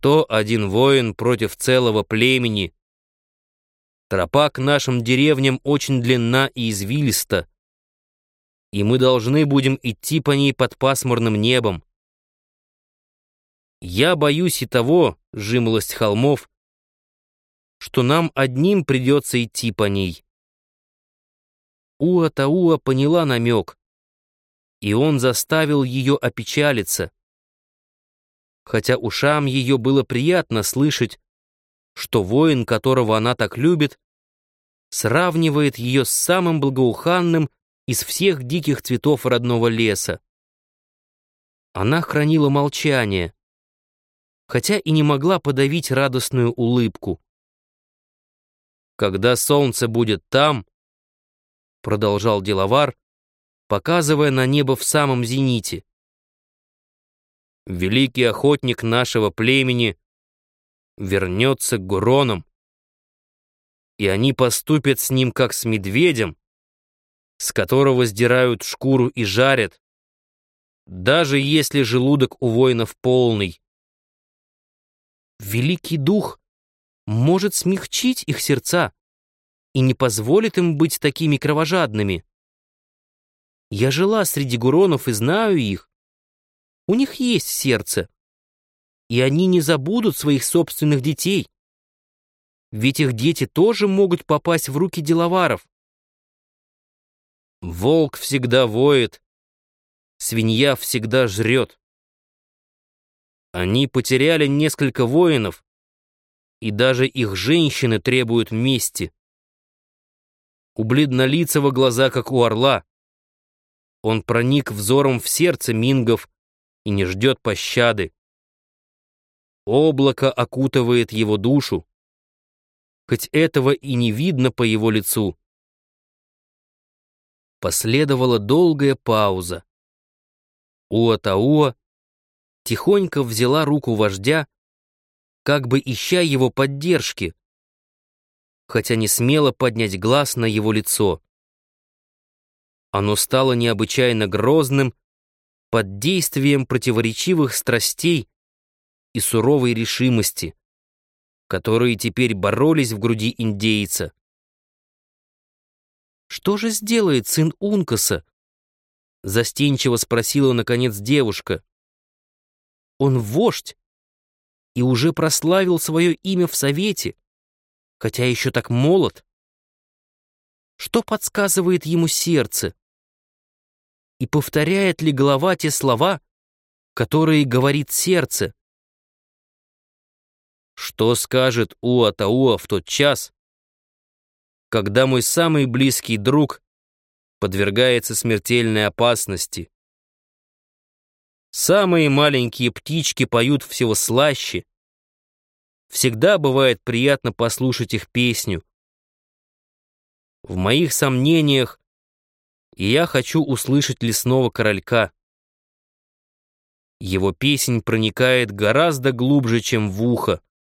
101 воин против целого племени. Тропа к нашим деревням очень длинна и извилиста, и мы должны будем идти по ней под пасмурным небом. Я боюсь и того, жимолость холмов, что нам одним придется идти по ней». Уа-Тауа поняла намек, и он заставил ее опечалиться, хотя ушам ее было приятно слышать, что воин, которого она так любит, сравнивает ее с самым благоуханным из всех диких цветов родного леса. Она хранила молчание, хотя и не могла подавить радостную улыбку. «Когда солнце будет там, — продолжал деловар, показывая на небо в самом зените, — великий охотник нашего племени вернется к Гуронам, и они поступят с ним, как с медведем, с которого сдирают шкуру и жарят, даже если желудок у воинов полный. Великий дух может смягчить их сердца и не позволит им быть такими кровожадными. Я жила среди гуронов и знаю их. У них есть сердце, и они не забудут своих собственных детей. Ведь их дети тоже могут попасть в руки деловаров. Волк всегда воет, свинья всегда жрет. Они потеряли несколько воинов, и даже их женщины требуют мести. У бледнолицего глаза, как у орла. Он проник взором в сердце мингов и не ждет пощады. Облако окутывает его душу, хоть этого и не видно по его лицу. Последовала долгая пауза. Уа-Тауа тихонько взяла руку вождя, как бы ища его поддержки, хотя не смела поднять глаз на его лицо. Оно стало необычайно грозным под действием противоречивых страстей и суровой решимости, которые теперь боролись в груди индейца. «Что же сделает сын Ункаса?» — застенчиво спросила наконец девушка. «Он вождь и уже прославил свое имя в Совете, хотя еще так молод. Что подсказывает ему сердце? И повторяет ли голова те слова, которые говорит сердце?» «Что скажет Уа-Тауа в тот час, когда мой самый близкий друг подвергается смертельной опасности? Самые маленькие птички поют всего слаще. Всегда бывает приятно послушать их песню. В моих сомнениях я хочу услышать лесного королька. Его песнь проникает гораздо глубже, чем в ухо».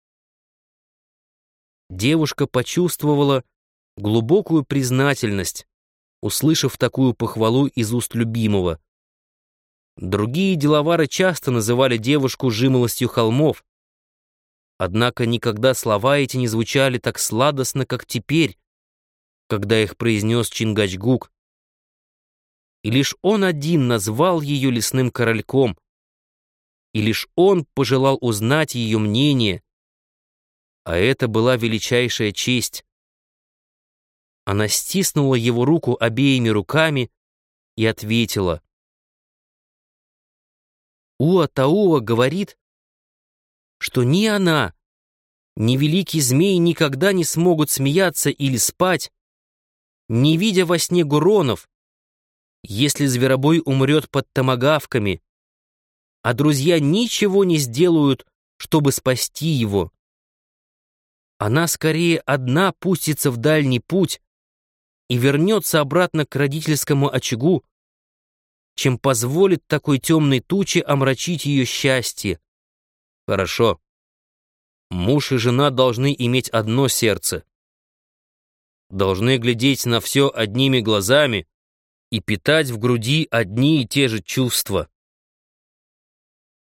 Девушка почувствовала глубокую признательность, услышав такую похвалу из уст любимого. Другие деловары часто называли девушку жимолостью холмов, однако никогда слова эти не звучали так сладостно, как теперь, когда их произнес Чингачгук. И лишь он один назвал ее лесным корольком, и лишь он пожелал узнать ее мнение, а это была величайшая честь. Она стиснула его руку обеими руками и ответила: «Уа-Тауа говорит, что ни она, ни великий змей никогда не смогут смеяться или спать, не видя во сне гуронов, если зверобой умрет под томагавками, а друзья ничего не сделают, чтобы спасти его. Она скорее одна пустится в дальний путь и вернется обратно к родительскому очагу, чем позволит такой темной туче омрачить ее счастье. Хорошо. Муж и жена должны иметь одно сердце, должны глядеть на все одними глазами и питать в груди одни и те же чувства.